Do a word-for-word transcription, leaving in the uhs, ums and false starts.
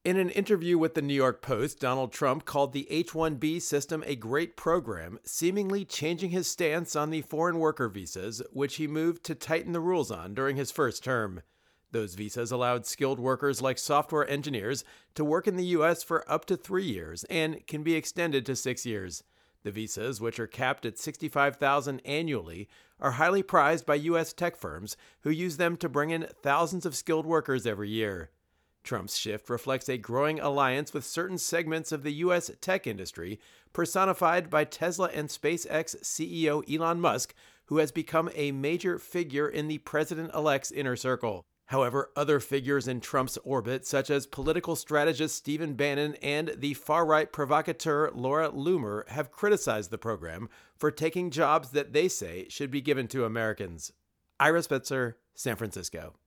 In an interview with the New York Post, Donald Trump called the H one B system a great program, seemingly changing his stance on the foreign worker visas, which he moved to tighten the rules on during his first term. Those visas allowed skilled workers like software engineers to work in the U S for up to three years and can be extended to six years. The visas, which are capped at sixty-five thousand dollars annually, are highly prized by U S tech firms who use them to bring in thousands of skilled workers every year. Trump's shift reflects a growing alliance with certain segments of the U S tech industry, personified by Tesla and SpaceX C E O Elon Musk, who has become a major figure in the president-elect's inner circle. However, other figures in Trump's orbit, such as political strategist Stephen Bannon and the far-right provocateur Laura Loomer, have criticized the program for taking jobs that they say should be given to Americans. Ira Spitzer, San Francisco.